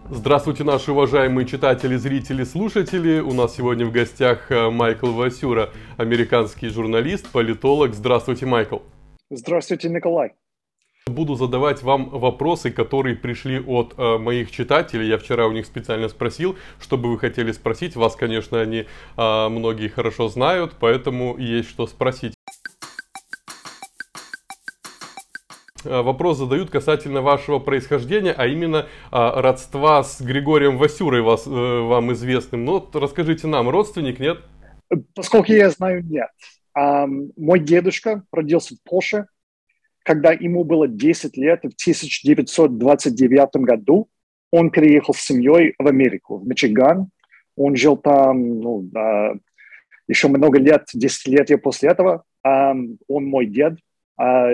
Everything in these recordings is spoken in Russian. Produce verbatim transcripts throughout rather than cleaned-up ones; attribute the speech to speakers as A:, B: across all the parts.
A: Здравствуйте, наши уважаемые читатели, зрители, слушатели. У нас сегодня в гостях э, Майкл Васюра, американский журналист, политолог. Здравствуйте, Майкл.
B: Здравствуйте, Николай.
A: Буду задавать вам вопросы, которые пришли от э, моих читателей. Я вчера у них специально спросил, что бы вы хотели спросить. Вас, конечно, они э, многие хорошо знают, поэтому есть что спросить. Вопрос задают касательно вашего происхождения, а именно а, родства с Григорием Васюрой, вас, э, вам известным. Ну, вот расскажите нам, родственник, нет?
B: Поскольку я знаю, нет. Ам, мой дедушка родился в Польше, когда ему было десять лет, в тысяча девятьсот двадцать девятом году он переехал с семьей в Америку, в Мичиган. Он жил там ну, а, еще много лет, десятилетия после этого. Ам, он мой дед. А,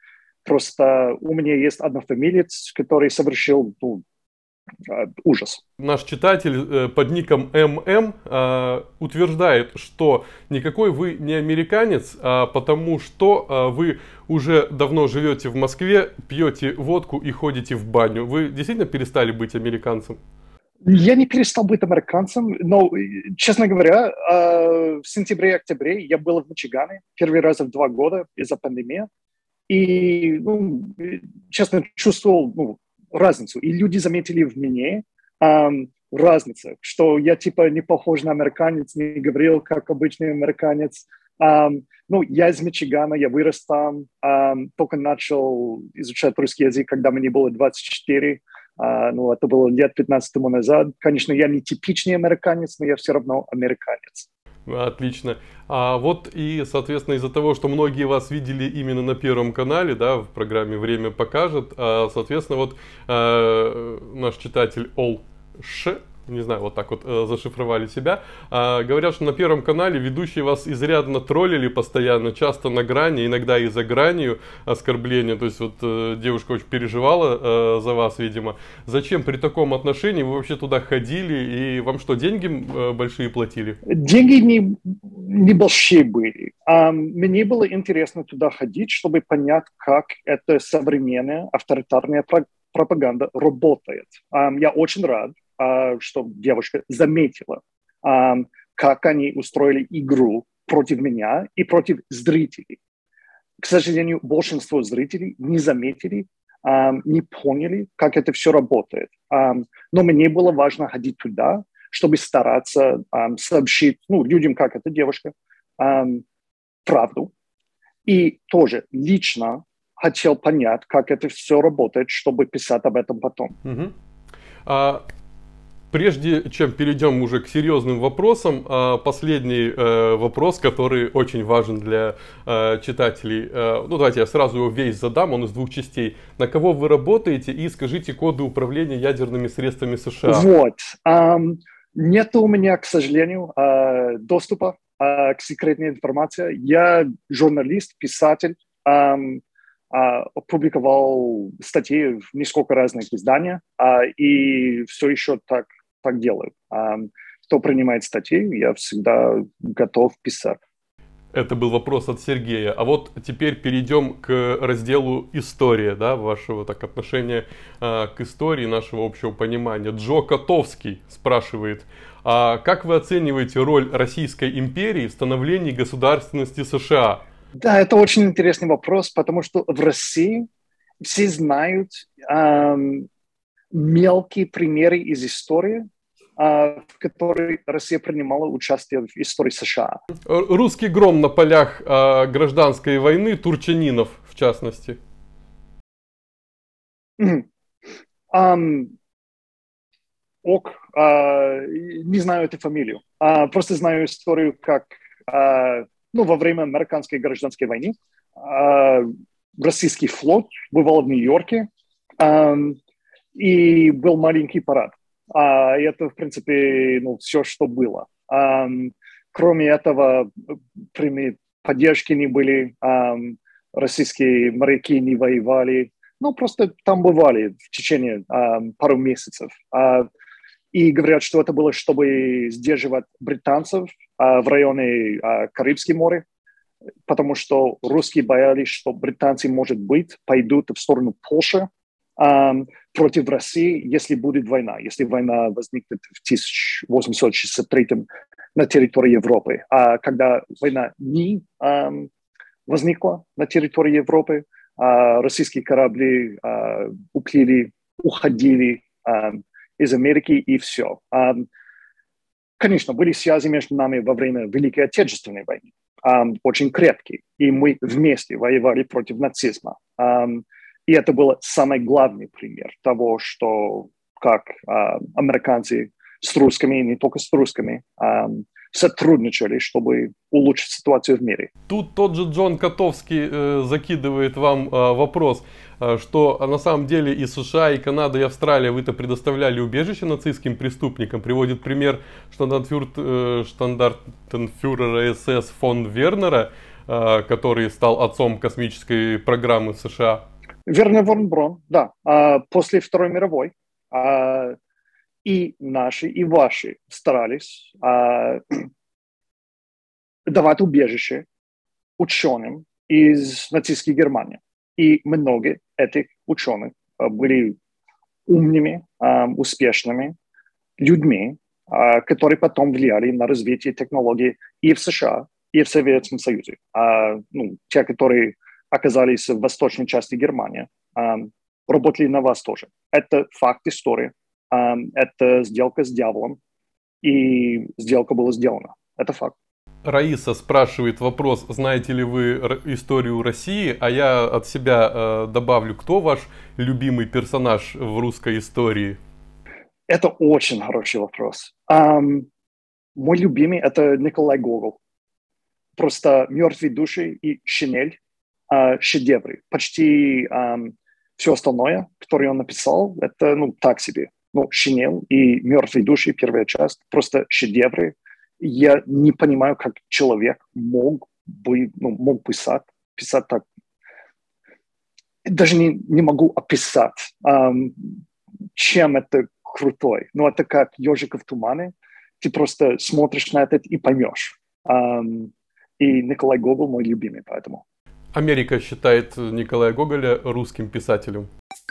B: просто у меня есть однофамилец, который совершил ну, а, ужас.
A: Наш читатель э, под ником эм эм э, утверждает, что никакой вы не американец, а потому что э, вы уже давно живете в Москве, пьете водку и ходите в баню. Вы действительно перестали быть американцем?
B: Я не перестал быть американцем, но, честно говоря, в сентябре-октябре я был в Мичигане первый раз в два года из-за пандемии. И, ну, честно, чувствовал ну, разницу. И люди заметили в мне эм, разницу, что я типа не похож на американец, не говорил как обычный американец. Эм, ну, я из Мичигана, я вырос там, эм, только начал изучать русский язык, когда мне было двадцать четыре. Uh, ну, это было лет пятнадцать тому назад. Конечно, я не типичный американец, но я все равно американец.
A: Отлично. А вот и, соответственно, из-за того, что многие вас видели именно на Первом канале, да, в программе «Время покажет», а, соответственно, вот э, наш читатель Ол Ш, не знаю, вот так вот э, зашифровали себя, а, говорят, что на Первом канале ведущие вас изрядно троллили постоянно, часто на грани, иногда и за гранью оскорбления. То есть вот э, девушка очень переживала э, за вас, видимо. Зачем при таком отношении вы вообще туда ходили? И вам что, деньги э, большие платили?
B: Деньги не, небольшие были. А мне было интересно туда ходить, чтобы понять, как эта современная авторитарная пропаганда работает. А, я очень рад, а, что девушка заметила, а, как они устроили игру против меня и против зрителей. К сожалению, большинство зрителей не заметили, а, не поняли, как это все работает. А, но мне было важно ходить туда, чтобы стараться um, сообщить ну, людям, как эта девушка, um, правду. И тоже лично хотел понять, как это все работает, чтобы писать об этом потом.
A: Угу. А прежде чем перейдем уже к серьезным вопросам, а, последний э, вопрос, который очень важен для э, читателей. Э, ну, давайте я сразу его весь задам, он из двух частей. На кого вы работаете и скажите коды управления ядерными средствами США.
B: Вот. Um, нет у меня, к сожалению, uh, доступа uh, к секретной информации. Я журналист, писатель, um, uh, опубликовал статьи в несколько разных изданиях uh, и все еще так, так делаю. Um, кто принимает статьи, я всегда готов писать.
A: Это был вопрос от Сергея. А вот теперь перейдем к разделу «История», да, вашего так, отношения э, к истории, нашего общего понимания. Джо Котовский спрашивает, а как вы оцениваете роль Российской империи в становлении государственности США?
B: Да, это очень интересный вопрос, потому что в России все знают эм, мелкие примеры из истории, в которой Россия принимала участие в истории США.
A: Русский гром на полях э, гражданской войны, Турчанинов в частности.
B: Mm-hmm. Um, ок, uh, не знаю эту фамилию. Uh, просто знаю историю, как uh, ну, во время американской гражданской войны uh, российский флот бывал в Нью-Йорке, um, и был маленький парад. Uh, и это, в принципе, ну, все, что было. Um, кроме этого, прямые поддержки не были, um, российские моряки не воевали, ну, просто там бывали в течение um, пару месяцев. Uh, и говорят, что это было, чтобы сдерживать британцев uh, в районе uh, Карибского моря, потому что русские боялись, что британцы, может быть, пойдут в сторону Польши, um, против России, если будет война, если война возникнет в тысяча восемьсот шестьдесят третьем на территории Европы. А когда война не um, возникла на территории Европы, uh, российские корабли uh, уплыли, уходили um, из Америки и все. Um, конечно, были связи между нами во время Великой Отечественной войны, um, очень крепкие, и мы вместе воевали против нацизма. Um, и это был самый главный пример того, что как uh, американцы с русскими, и не только с русскими, um, сотрудничали, чтобы улучшить ситуацию в мире.
A: Тут тот же Джон Котовский э, закидывает вам э, вопрос, э, что на самом деле и США, и Канада, и Австралия вы-то предоставляли убежище нацистским преступникам. Приводит пример штандартфюрера э, СС фон Вернера, э, который стал отцом космической программы США.
B: Вернер фон Брон, да. А, после Второй мировой а, и наши, и ваши старались а, давать убежище ученым из нацистской Германии. И много этих ученых а, были умными, а, успешными людьми, а, которые потом влияли на развитие технологий и в США, и в Советском Союзе. А, ну, те, которые оказались в восточной части Германии, а, работали на вас тоже. Это факт истории. Это сделка с дьяволом, и сделка была сделана. Это факт.
A: Раиса спрашивает вопрос, знаете ли вы историю России, а я от себя э, добавлю, кто ваш любимый персонаж в русской истории?
B: Это очень хороший вопрос. Um, мой любимый — это Николай Гоголь. Просто «Мертвые души» и «Шинель» uh, — шедевры. Почти um, все остальное, которое он написал, это ну так себе. Ну, «Шинель» и «Мертвые души», первая часть, просто шедевры. Я не понимаю, как человек мог бы, ну, мог писать, писать так. Даже не, не могу описать, um, чем это крутой. Но это как «Ежик в тумане». Ты просто смотришь на это и поймешь. Um, и Николай Гоголь мой любимый, поэтому.
A: Америка считает Николая Гоголя русским писателем.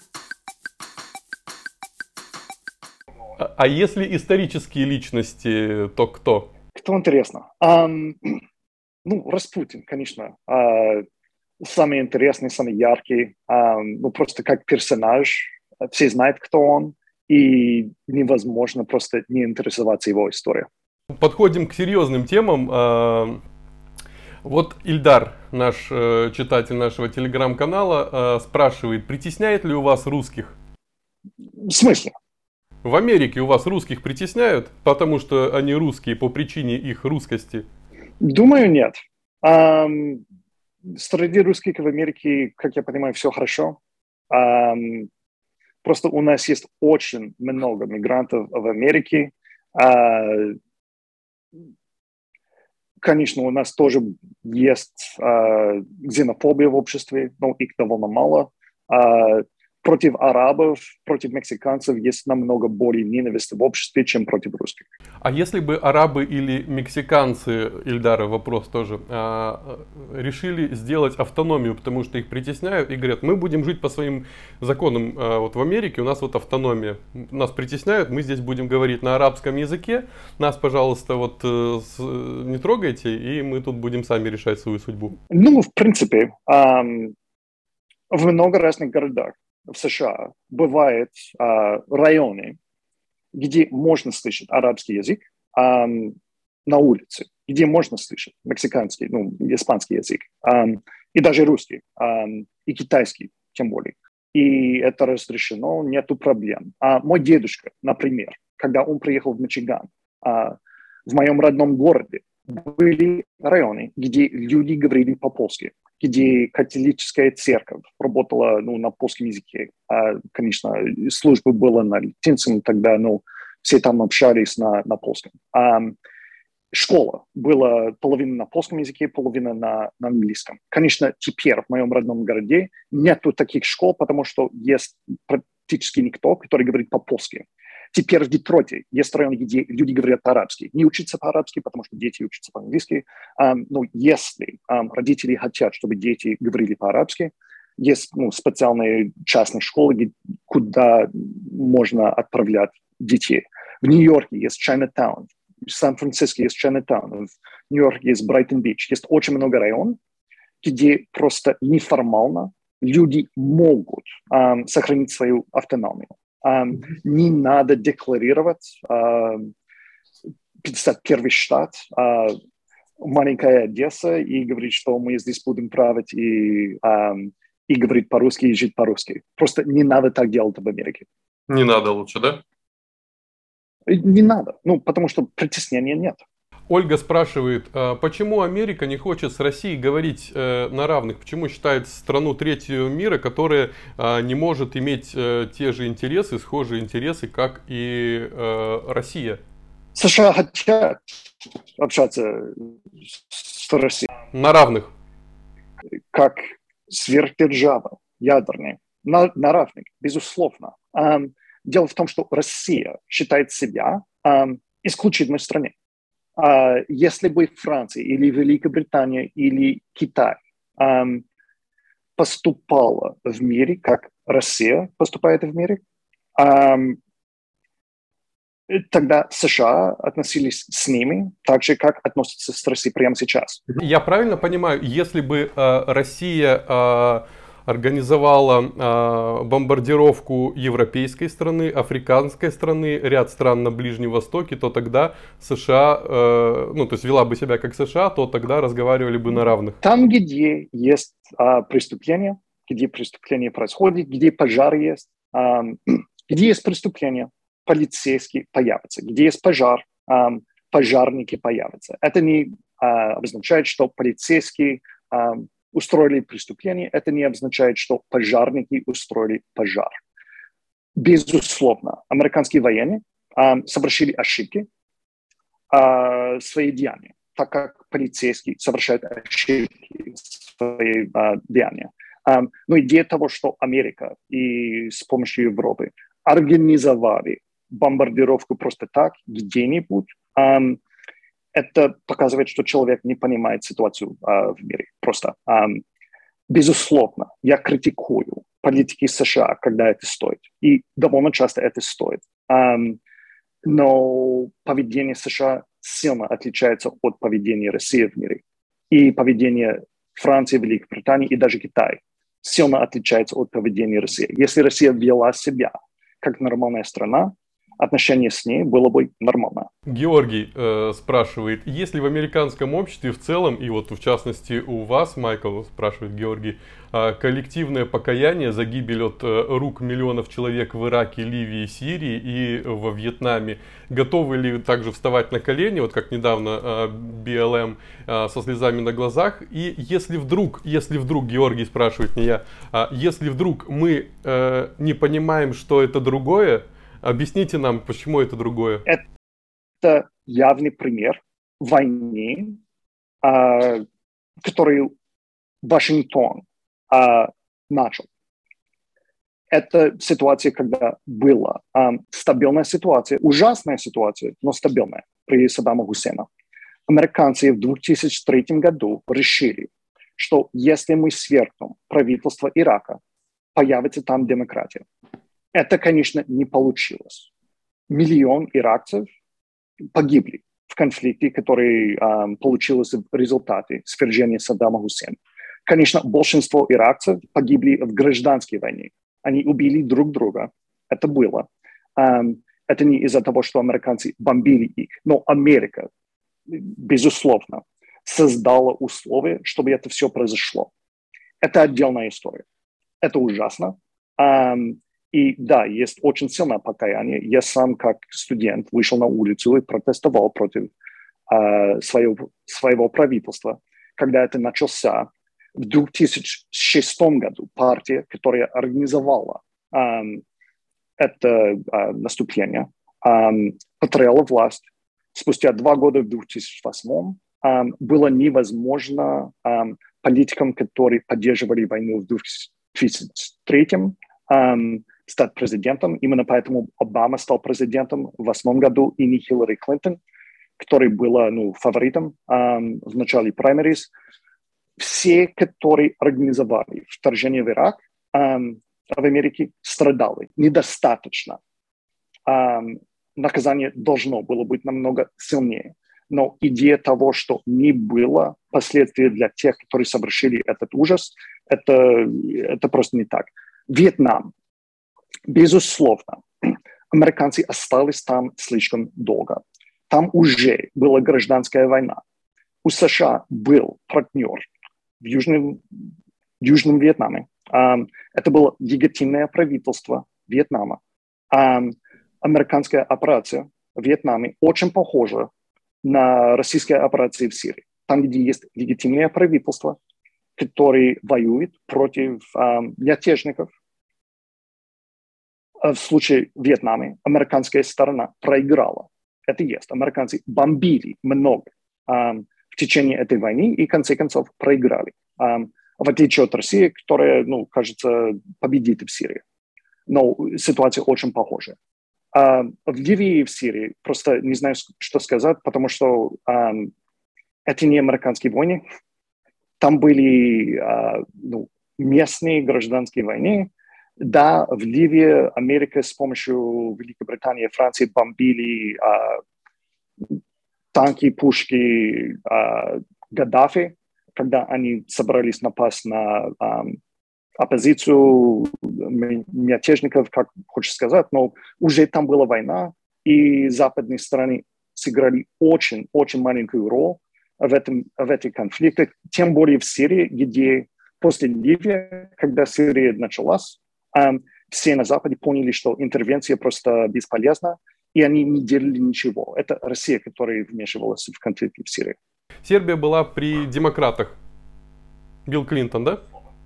A: А если исторические личности, то кто?
B: Кто интересно? Um, ну, Распутин, конечно. Uh, самый интересный, самый яркий. Um, ну, просто как персонаж. Все знают, кто он. И невозможно просто не интересоваться его историей.
A: Подходим к серьезным темам. Вот Ильдар, наш читатель нашего телеграм-канала, спрашивает, притесняет ли у вас русских?
B: В смысле?
A: В Америке у вас русских притесняют, потому что они русские по причине их русскости?
B: Думаю, нет. Um, среди русских в Америке, как я понимаю, все хорошо. Um, просто у нас есть очень много мигрантов в Америке. Uh, конечно, у нас тоже есть uh, ксенофобия в обществе, но их довольно мало. Uh, Против арабов, против мексиканцев есть намного более ненависти в обществе, чем против русских.
A: А если бы арабы или мексиканцы, Ильдара, вопрос тоже, а, решили сделать автономию, потому что их притесняют и говорят, мы будем жить по своим законам, а, вот в Америке у нас вот автономия, нас притесняют, мы здесь будем говорить на арабском языке, нас, пожалуйста, вот с, не трогайте, и мы тут будем сами решать свою судьбу.
B: Ну, в принципе, эм, в много разных городах в США бывают э, районы, где можно слышать арабский язык э, на улице, где можно слышать мексиканский, ну, испанский язык, э, и даже русский, э, и китайский, тем более. И это разрешено, нету проблем. А мой дедушка, например, когда он приехал в Мичиган, э, в моем родном городе были районы, где люди говорили по-польски, где католическая церковь работала ну, на польском языке. А, конечно, служба была на латинском тогда, но все там общались на, на польском. А, школа была половина на польском языке, половина на, на английском. Конечно, теперь в моем родном городе нету таких школ, потому что есть практически никто, который говорит по-польски. Теперь в Детройте есть район, где люди говорят по-арабски. Не учатся по-арабски, потому что дети учатся по-английски. Um, но если um, родители хотят, чтобы дети говорили по-арабски, есть ну, специальные частные школы, куда можно отправлять детей. В Нью-Йорке есть Чайнатаун, в Сан-Франциско есть Чайнатаун, в Нью-Йорке есть Брайтон-Бич. Есть очень много районов, где просто неформально люди могут um, сохранить свою автономию. Um, не надо декларировать uh, пятьдесят первый штат, uh, маленькая Одесса, и говорить, что мы здесь будем править, и, um, и говорить по-русски, и жить по-русски. Просто не надо так делать в Америке.
A: Не надо лучше, да?
B: Не надо, ну, потому что притеснения нет.
A: Ольга спрашивает, почему Америка не хочет с Россией говорить э, на равных? Почему считает страну третьего мира, которая э, не может иметь э, те же интересы, схожие интересы, как и э, Россия?
B: США хотят общаться с Россией.
A: На равных.
B: Как сверхдержава, ядерная. На, на равных, безусловно. Um, дело в том, что Россия считает себя um, исключительной страной. Uh, если бы Франция или Великобритания или Китай um, поступала в мире, как Россия поступает в мире, um, тогда США относились с ними так же, как относятся с Россией прямо сейчас.
A: Я правильно понимаю, если бы э, Россия э, организовала э, бомбардировку европейской страны, африканской страны, ряд стран на Ближнем Востоке, то тогда США, э, ну то есть вела бы себя как США, то тогда разговаривали бы на равных.
B: Там, где есть э, преступления, где преступление происходит, где пожар есть, э, где есть преступление, полицейские появятся. Где есть пожар, э, пожарники появятся. Это не э, обозначает, что полицейские э, устроили преступление, это не означает, что пожарники устроили пожар. Безусловно, американские военные э, совершили ошибки э, свои деяния, так как полицейские совершают ошибки свои э, деяния. Э, но идея того, что Америка и с помощью Европы организовали бомбардировку просто так, где-нибудь, э, это показывает, что человек не понимает ситуацию э, в мире. Просто, э, безусловно, я критикую политики США, когда это стоит. И довольно часто это стоит. Э, но поведение США сильно отличается от поведения России в мире. И поведение Франции, Великобритании и даже Китая сильно отличается от поведения России. Если Россия вела себя как нормальная страна, отношение с ней было бы нормально.
A: Георгий э, спрашивает, есть ли в американском обществе в целом, и вот в частности у вас, Майкл, спрашивает Георгий, э, коллективное покаяние за гибель от э, рук миллионов человек в Ираке, Ливии, Сирии и во Вьетнаме? Готовы ли также вставать на колени, вот как недавно э, би эл эм э, со слезами на глазах? И если вдруг, если вдруг, Георгий спрашивает, не я, э, если вдруг мы э, не понимаем, что это другое, объясните нам, почему это другое.
B: Это явный пример войны, э, которую Вашингтон э, начал. Это ситуация, когда была э, стабильная ситуация, ужасная ситуация, но стабильная при Саддаме Хусейне. Американцы в две тысячи третьем году решили, что если мы свергнем правительство Ирака, появится там демократия. Это, конечно, не получилось. Миллион иракцев погибли в конфликте, который э, получился в результате свержения Саддама Хусейна. Конечно, большинство иракцев погибли в гражданской войне. Они убили друг друга. Это было. Э, это не из-за того, что американцы бомбили их. Но Америка, безусловно, создала условия, чтобы это все произошло. Это отдельная история. Это ужасно. Э, И да, есть очень сильное покаяние. Я сам, как студент, вышел на улицу и протестовал против э, своего, своего правительства. Когда это начался в две тысячи шестом году, партия, которая организовала э, это э, наступление, э, потеряла власть. Спустя два года в две тысячи восьмом э, было невозможно э, политикам, которые поддерживали войну в две тысячи третьем, э, стать президентом. Именно поэтому Обама стал президентом в восьмом году, и не Хиллари Клинтон, которая была ну, фаворитом эм, в начале праймериз. все, которые организовали вторжение в Ирак, эм, в Америке страдали недостаточно. Эм, наказание должно было быть намного сильнее. Но идея того, что не было последствий для тех, которые совершили этот ужас, это, это просто не так. Вьетнам, безусловно, американцы остались там слишком долго. Там уже была гражданская война. У США был партнер в Южном, в Южном Вьетнаме. Um, это было легитимное правительство Вьетнама. Um, американская операция в Вьетнаме очень похожа на российские операции в Сирии. Там, где есть легитимное правительство, которое воюет против um, мятежников. В случае Вьетнама американская сторона проиграла. Это есть. Американцы бомбили много um, в течение этой войны и, в конце концов, проиграли. Um, в отличие от России, которая, ну, кажется, победит в Сирии. Но ситуация очень похожа. Uh, в Ливии и в Сирии просто не знаю, что сказать, потому что um, это не американские войны. Там были uh, ну, местные гражданские войны. Да, в Ливии Америка с помощью Великобритании и Франции бомбили uh, танки, пушки uh, Гаддафи, когда они собрались напасть на um, оппозицию мятежников, как хочешь сказать, но уже там была война, и западные страны сыграли очень-очень маленькую роль в этом, в этих конфликтах, тем более в Сирии, где после Ливии, когда Сирия началась, um, все на Западе поняли, что интервенция просто бесполезна, и они не делали ничего. Это Россия, которая вмешивалась в конфликты в Сирии.
A: Сербия была при демократах. Билл Клинтон, да?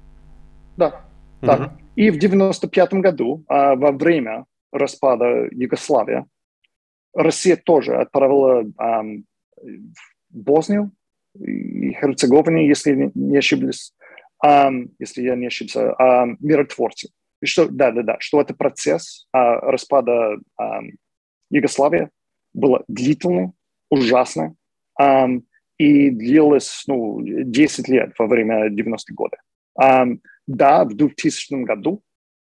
B: Да,
A: угу.
B: да. И в девяносто пятом году, а, во время распада Югославии, Россия тоже отправила а, в Боснию и Херцеговину, если не ошиблись, а, если я не ошибся, а, миротворцы. И что, да, да, да, что это процесс а, распада а, Югославии был длительный, ужасный, а, и длилось ну, десять лет во время девяностых годов. А, да, в двухтысячном году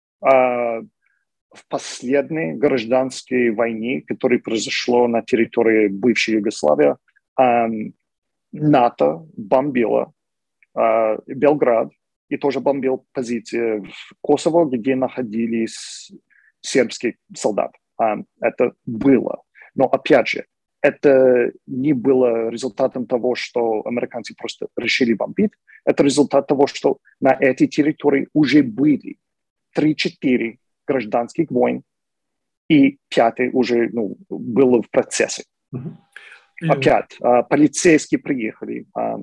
B: а, в последней гражданской войне, которая произошла на территории бывшей Югославии, а, НАТО бомбило а, Белград и тоже бомбил позиции в Косово, где находились сербские солдаты. А, это было. Но опять же, это не было результатом того, что американцы просто решили бомбить. Это результат того, что на этой территории уже были три-четыре гражданских войн, и пятый уже ну, был в процессе. Mm-hmm. Опять а, полицейские приехали а,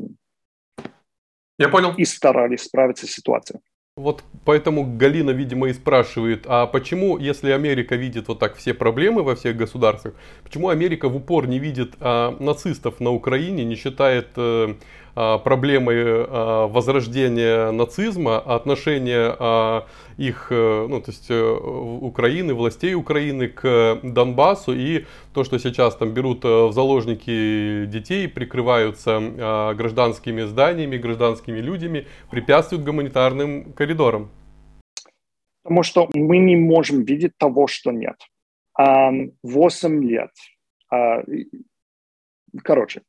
A: Я понял.
B: И старались справиться с ситуацией.
A: Вот поэтому Галина, видимо, и спрашивает, а почему, если Америка видит вот так все проблемы во всех государствах, почему Америка в упор не видит а, нацистов на Украине, не считает а, а, проблемой а, возрождения нацизма, отношения а, их, ну, то есть Украины, властей Украины к Донбассу и то, что сейчас там берут в заложники детей, прикрываются а, гражданскими зданиями, гражданскими людьми, препятствуют гуманитарным коридорам?
B: Потому что мы не можем видеть того, что нет. Восемь лет. Короче,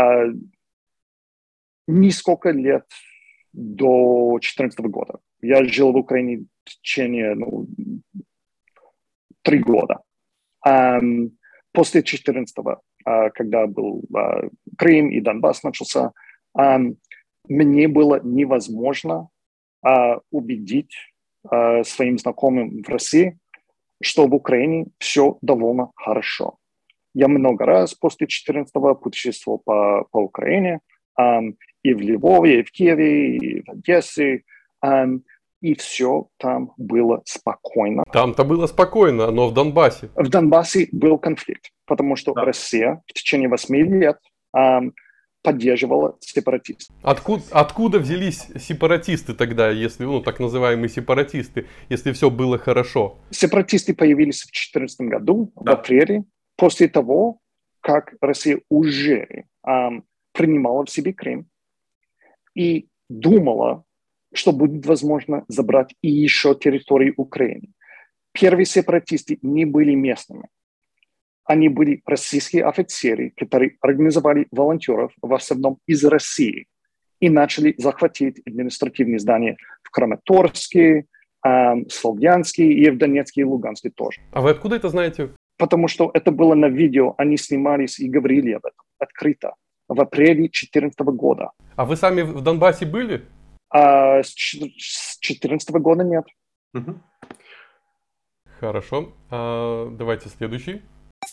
B: несколько лет до две тысячи четырнадцатого года. Я жил в Украине в течение ну, три года. После две тысячи четырнадцатого, когда был Крым и Донбасс начался, мне было невозможно убедить своим знакомым в России, что в Украине все довольно хорошо. Я много раз после две тысячи четырнадцатого путешествовал по, по Украине, um, и в Львове, и в Киеве, и в Одессе, um, и все там было спокойно.
A: Там-то было спокойно, но в Донбассе?
B: В Донбассе был конфликт, потому что да. Россия в течение восьми лет um, поддерживала сепаратистов.
A: Откуда, откуда взялись сепаратисты тогда, если, ну, так называемые сепаратисты, если все было хорошо?
B: Сепаратисты появились в две тысячи четырнадцатом году, да. в апреле, после того, как Россия уже эм, принимала в себе Крым. И думала, что будет возможно забрать и еще территории Украины. Первые сепаратисты не были местными. Они были российские офицеры, которые организовали волонтеров в основном из России и начали захватить административные здания в Краматорске, э, Словьянске и в Донецке и Луганске тоже.
A: А вы откуда это знаете?
B: Потому что это было на видео, они снимались и говорили об этом открыто в апреле две тысячи четырнадцатого года.
A: А вы сами в Донбассе были?
B: А с две тысячи четырнадцатого года нет.
A: Угу. Хорошо. А, давайте следующий.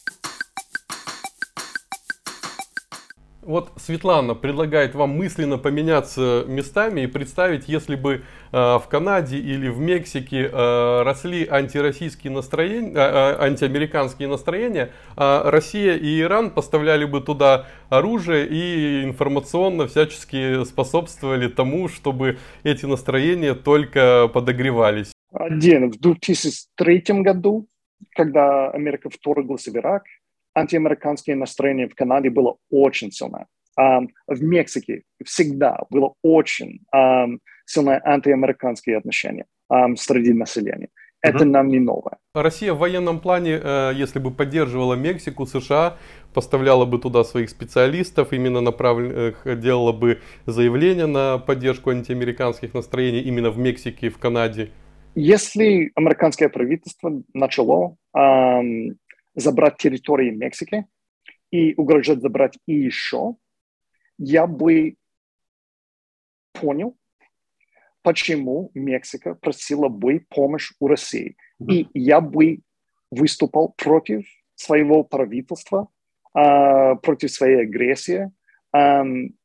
A: Вот Светлана предлагает вам мысленно поменяться местами и представить, если бы э, в Канаде или в Мексике э, росли антироссийские настроения, э, антиамериканские настроения, а Россия и Иран поставляли бы туда оружие и информационно всячески способствовали тому, чтобы эти настроения только подогревались.
B: Один, в две тысячи третьем году, когда Америка вторглась в Ирак, антиамериканское настроение в Канаде было очень сильное. Um, в Мексике всегда было очень um, сильное антиамериканские отношения um, среди населения. Это
A: угу.
B: нам не новое.
A: Россия в военном плане, э, если бы поддерживала Мексику, США поставляла бы туда своих специалистов, именно направленных, делала бы заявление на поддержку антиамериканских настроений именно в Мексике и в Канаде.
B: Если американское правительство начало um, забрать территории Мексики и угрожать забрать и еще, я бы понял, почему Мексика просила бы помощь у России. Mm-hmm. И я бы выступал против своего правительства, э, против своей агрессии э,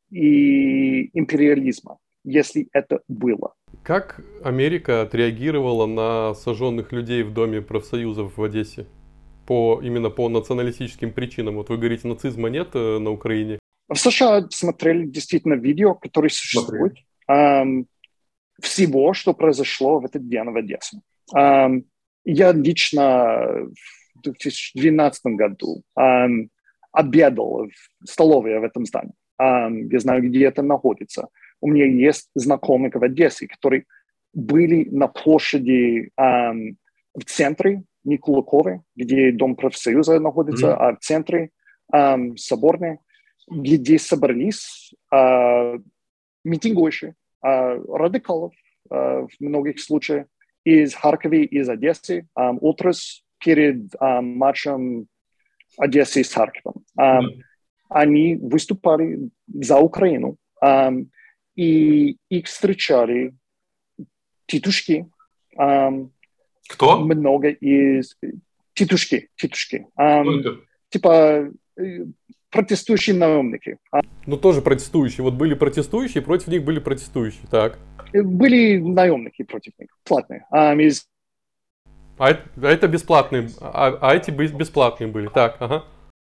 B: и империализма, если это было.
A: Как Америка отреагировала на сожженных людей в Доме профсоюзов в Одессе? По, именно по националистическим причинам. Вот вы говорите, нацизма нет э, на Украине?
B: В США смотрели действительно видео, которые существуют, эм, всего, что произошло в этот день в Одессе. Эм, я лично в две тысячи двенадцатом году эм, обедал в столовой в этом здании. Эм, я знаю, где это находится. У меня есть знакомые в Одессе, которые были на площади эм, в центре, не Кулаковой, где Дом профсоюза находится, mm-hmm. а в центре эм, Соборной, где собрались э, митингующие, э, радикалов э, в многих случаях из Харькова, из Одессы, э, утрос перед э, матчем Одессы с Харьковом. Э, mm-hmm. Они выступали за Украину, э, и их встречали тетушки, э,
A: Кто?
B: Много из... Тетушки, тетушки. Um, типа протестующие наемники.
A: Ну, тоже протестующие. Вот были протестующие, против них были протестующие. Так.
B: Были наемники против них, платные. Um, из...
A: а, это, а это бесплатные, а, а эти бесплатные были. Так, ага.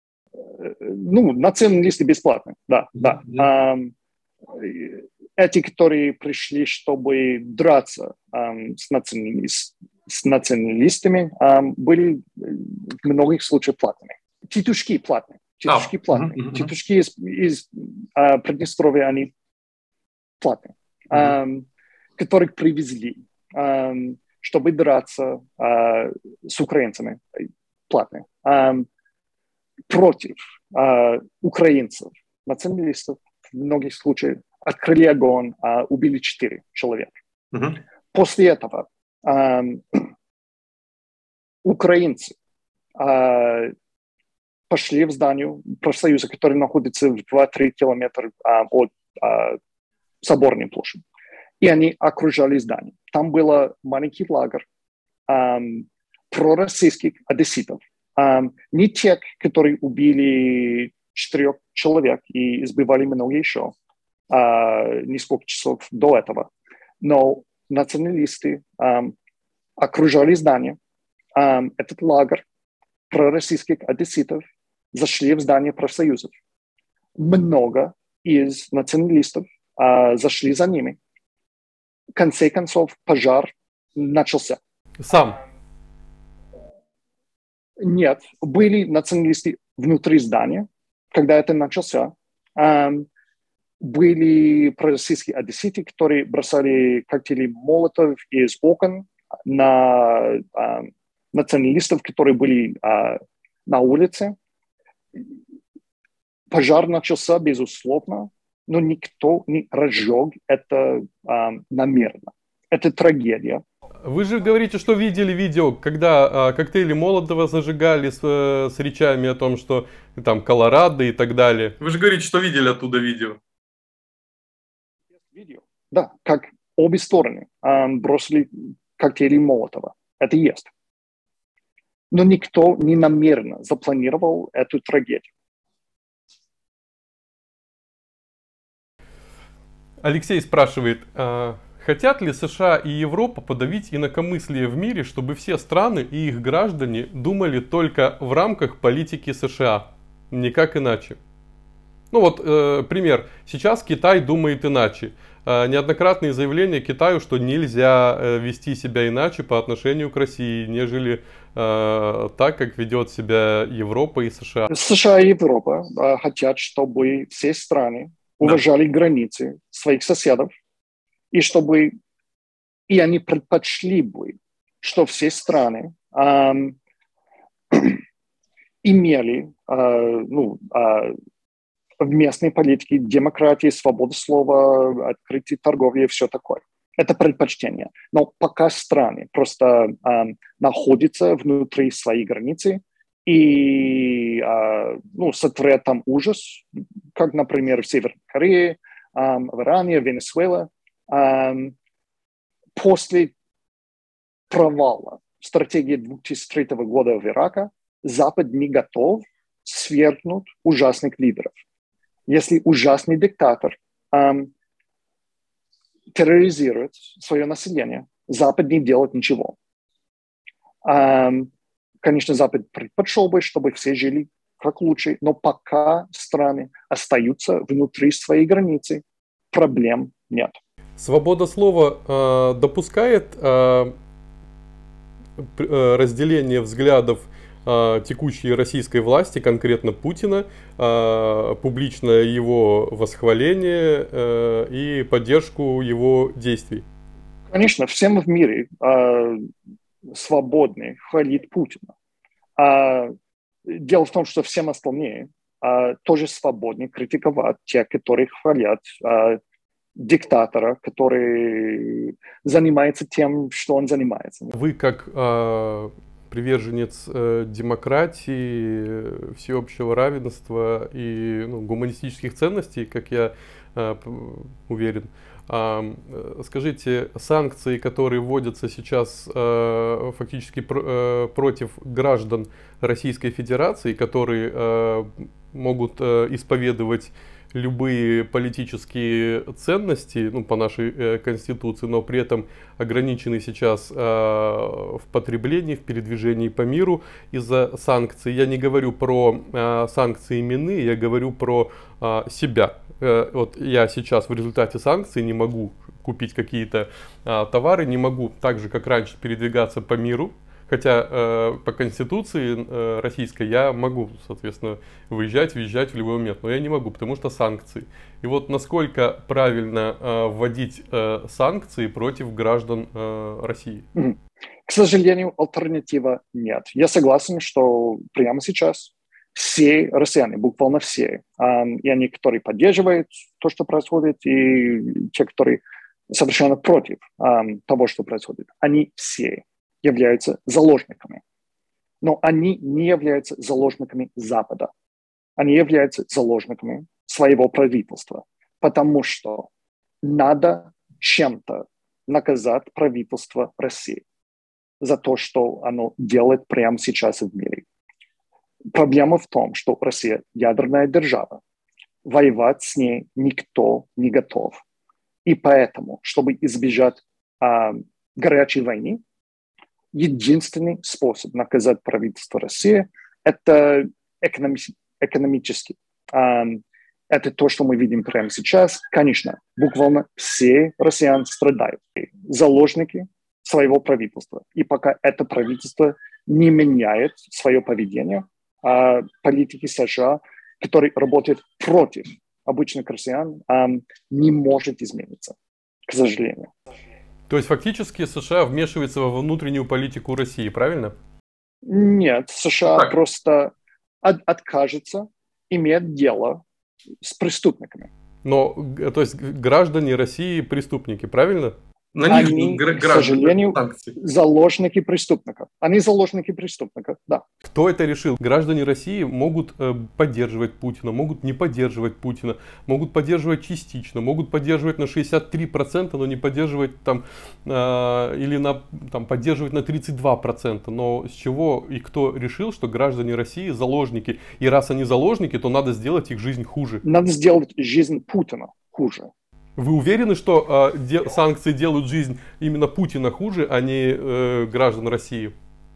B: Ну, националисты бесплатные, да, да. Um, эти, которые пришли, чтобы драться um, с националистами, с националистами, um, были в многих случаях платными. Тетушки платные. Тетушки oh. платные. Mm-hmm. Тетушки из, из uh, Приднестровья, они платные. Mm-hmm. Um, которых привезли, um, чтобы драться uh, с украинцами. Платные. Um, против uh, украинцев, националистов, в многих случаях открыли огонь, uh, убили четыре человека. Mm-hmm. После этого Um, украинцы uh, пошли в здание профсоюза, который находится в два-три километра uh, от uh, Соборной площади. И они окружали здание. Там был маленький лагерь um, пророссийских одесситов. Um, не тех, которые убили четырех человек и избивали много еще uh, несколько часов до этого. Но националисты um, окружали здание. Um, этот лагерь пророссийских одесситов зашли в здание профсоюзов. Много из националистов uh, зашли за ними. В конце концов, пожар начался.
A: Сам?
B: Нет, были националисты внутри здания, когда это начался. Um, были пророссийские одесситы, которые бросали коктейли молотов из окон на а, националистов, которые были а, на улице. Пожар начался, безусловно, но никто не разжег это а, намеренно. Это трагедия.
A: Вы же говорите, что видели видео, когда а, коктейли Молотова зажигали с, э, с речами о том, что там Колорадо и так далее. Вы же говорите, что видели оттуда видео.
B: Видео. Да, как обе стороны а, бросили коктейли Молотова. Это есть. Но никто не намеренно запланировал эту трагедию.
A: Алексей спрашивает, а, хотят ли США и Европа подавить инакомыслие в мире, чтобы все страны и их граждане думали только в рамках политики США, никак иначе? Ну вот, э, пример. Сейчас Китай думает иначе. Э, неоднократные заявления Китаю, что нельзя э, вести себя иначе по отношению к России, нежели э, так, как ведет себя Европа и США.
B: США и Европа э, хотят, чтобы все страны уважали да. границы своих соседов, и чтобы и они предпочли бы, что все страны э, имели э, ну, э, в местной политике демократии, свободу слова, открытие торговли и все такое. Это предпочтение. Но пока страны просто э, находятся внутри своей границы и э, ну, сотворят там ужас, как, например, в Северной Корее, э, в Иране, в Венесуэле, э, после провала стратегии две тысячи третьего года в Ираке Запад не готов свергнуть ужасных лидеров. Если ужасный диктатор эм, терроризирует свое население, Запад не делает ничего. Эм, конечно, Запад предпочел бы, чтобы все жили как лучше, но пока страны остаются внутри своей границы, проблем нет.
A: Свобода слова э, допускает э, разделение взглядов текущей российской власти, конкретно Путина, публичное его восхваление и поддержку его действий?
B: Конечно, всем в мире свободны хвалить Путина. Дело в том, что всем остальные тоже свободны критиковать тех, которые хвалят диктатора, который занимается тем, что он занимается.
A: Вы как приверженец э, демократии, всеобщего равенства и ну, гуманистических ценностей, как я э, уверен. А, скажите, санкции, которые вводятся сейчас э, фактически пр э, против граждан Российской Федерации, которые э, могут э, исповедовать любые политические ценности, ну, по нашей э, конституции, но при этом ограничены сейчас э, в потреблении, в передвижении по миру из-за санкций. Я не говорю про э, санкции именные, я говорю про э, себя. Э, вот я сейчас в результате санкций не могу купить какие-то э, товары, не могу так же, как раньше, передвигаться по миру. Хотя э, по конституции э, российской я могу, соответственно, выезжать, въезжать в любой момент, но я не могу, потому что санкции. И вот насколько правильно э, вводить э, санкции против граждан э, России?
B: К сожалению, альтернатива нет. Я согласен, что прямо сейчас все россияне, буквально все, э, и они, которые поддерживают то, что происходит, и те, которые совершенно против э, того, что происходит, они все являются заложниками. Но они не являются заложниками Запада. Они являются заложниками своего правительства. Потому что надо чем-то наказать правительство России за то, что оно делает прямо сейчас в мире. Проблема в том, что Россия ядерная держава. Воевать с ней никто не готов. И поэтому, чтобы избежать а, горячей войны, единственный способ наказать правительство России – это экономи- экономически. Это то, что мы видим прямо сейчас. Конечно, буквально все россияне страдают. Заложники своего правительства. И пока это правительство не меняет свое поведение, политики США, которые работают против обычных россиян не может измениться, к сожалению.
A: То есть фактически США вмешивается во внутреннюю политику России, правильно?
B: Нет, США так. просто от, откажется иметь дело с преступниками.
A: Но, то есть граждане России преступники, правильно?
B: На них Они, граждан, к сожалению, санкции. Заложники преступников. Они заложники преступников, да.
A: Кто это решил? Граждане России могут э, поддерживать Путина, могут не поддерживать Путина, могут поддерживать частично, могут поддерживать на шестьдесят три процента, но не поддерживать там, э, или на, там, поддерживать на тридцать два процента. Но с чего и кто решил, что граждане России заложники? И раз они заложники, то надо сделать их жизнь хуже.
B: Надо сделать жизнь Путина хуже.
A: Вы уверены, что э, де, санкции делают жизнь именно Путина хуже, а не э, граждан России?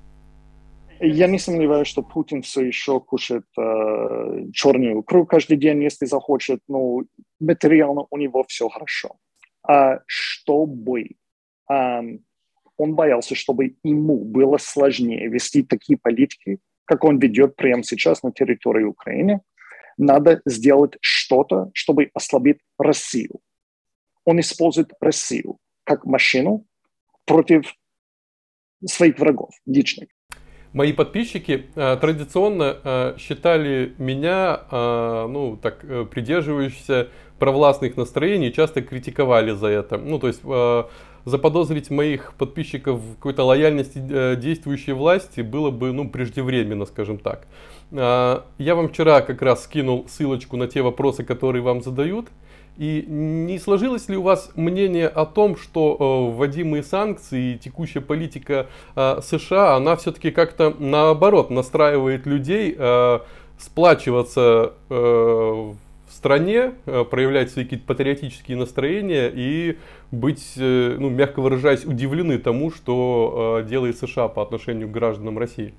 B: Я не сомневаюсь, что Путин все еще кушает э, черную икру каждый день, если захочет. Но материально у него все хорошо. А чтобы э, он боялся, чтобы ему было сложнее вести такие политики, как он ведет прямо сейчас на территории Украины, надо сделать что-то, чтобы ослабить Россию. Он использует Россию как машину против своих врагов личных.
A: Мои подписчики э, традиционно э, считали меня, э, ну, так, э, придерживающимся провластных настроений, часто критиковали за это. Ну, то есть, э, заподозрить моих подписчиков в какой-то лояльности э, действующей власти было бы, ну, преждевременно, скажем так. Э, я вам вчера как раз скинул ссылочку на те вопросы, которые вам задают. И не сложилось ли у вас мнение о том, что э, вводимые санкции и текущая политика э, США, она все-таки как-то наоборот настраивает людей э, сплачиваться э, в стране, э, проявлять свои какие-то патриотические настроения и быть, э, ну, мягко выражаясь, удивлены тому, что э, делает США по отношению к гражданам России?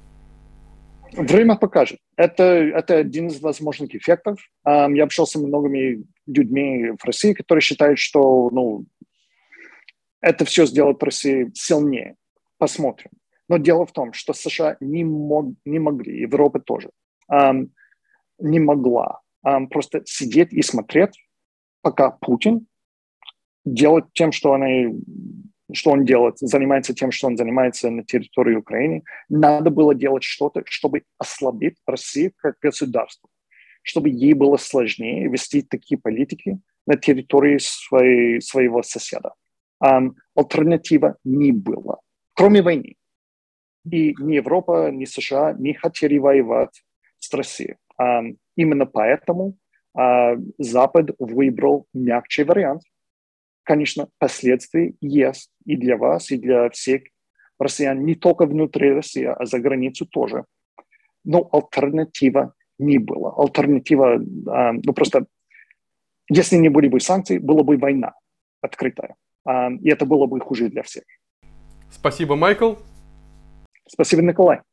B: Время покажет. Это, это один из возможных эффектов. Um, я общался с многими людьми в России, которые считают, что ну, это все сделает Россию сильнее. Посмотрим. Но дело в том, что США не, мог, не могли, Европа тоже, um, не могла um, просто сидеть и смотреть, пока Путин делает тем, что они... что он делает, занимается тем, что он занимается на территории Украины. Надо было делать что-то, чтобы ослабить Россию как государство, чтобы ей было сложнее вести такие политики на территории своей, своего соседа. Um, альтернатива не было, кроме войны. И ни Европа, ни США не хотели воевать с Россией. Um, именно поэтому uh, Запад выбрал мягче вариант. Конечно, последствия есть и для вас, и для всех россиян, не только внутри России, а за границу тоже. Но альтернатива не было. Альтернатива, э, ну просто, если не были бы санкций, была бы война открытая. Э, и это было бы хуже для всех.
A: Спасибо, Майкл.
B: Спасибо, Николай.